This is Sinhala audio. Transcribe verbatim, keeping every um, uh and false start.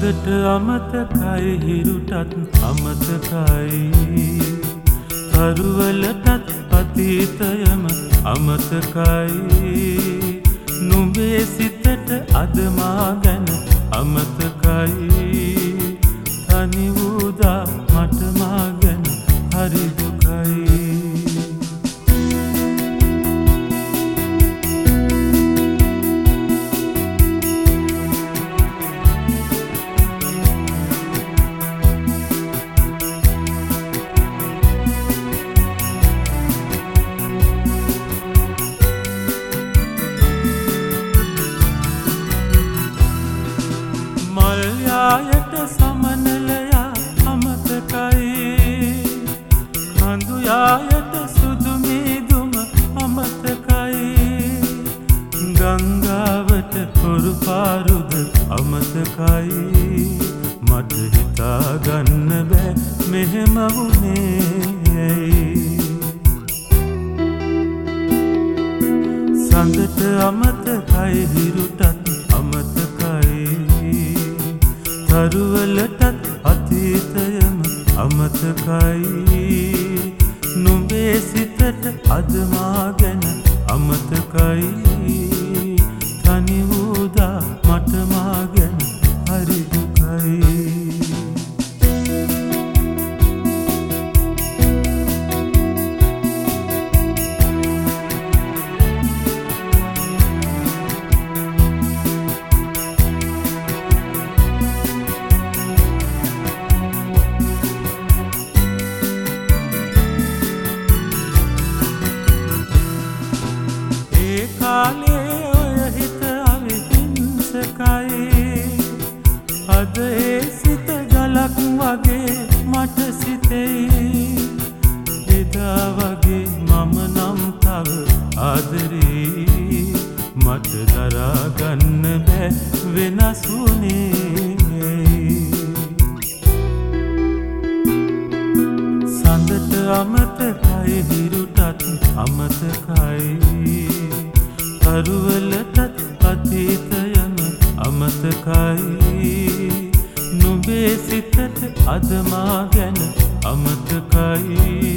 සඳට අමතකයි හිරුටත් අමතකයි තරුවලටත් අතීතයම අමතකයි නුඹේ සිතට අද මා ගැන අමතකයි තනි වූදා මට මා ගැන හරි දුකයි මල්යායට සමනලයා අමතකයි කඳුයායට සුදු මීදුම අමතකයි ගංගාවට කොරු පාරුද අමතකයි මට හිතාගන්න බෑ මෙහෙම වුණේ සඳට අමතකයි හිරුටත් අමතකයි තරුවලටත් අතීතයම අමතකයි නුඹේ සිතට අද මා ගැන අමතකයි තනි වූදා මට මා ගැන හරි දුකයි කාලේ ඔය හිත අවිහිංසකයි අද ඒ සිත ගලක් වගේ මට සිතෙයි එදා වගේ මම නම් තව ආදරේ මට දරාගන්න බෑ වෙනස් වුණේ සඳට අමතකයි හිරුටත් අමතකයි තරුවලටත් අතීතයම අමතකයි නුඹේ සිතට අද මා ගැන අමතකයි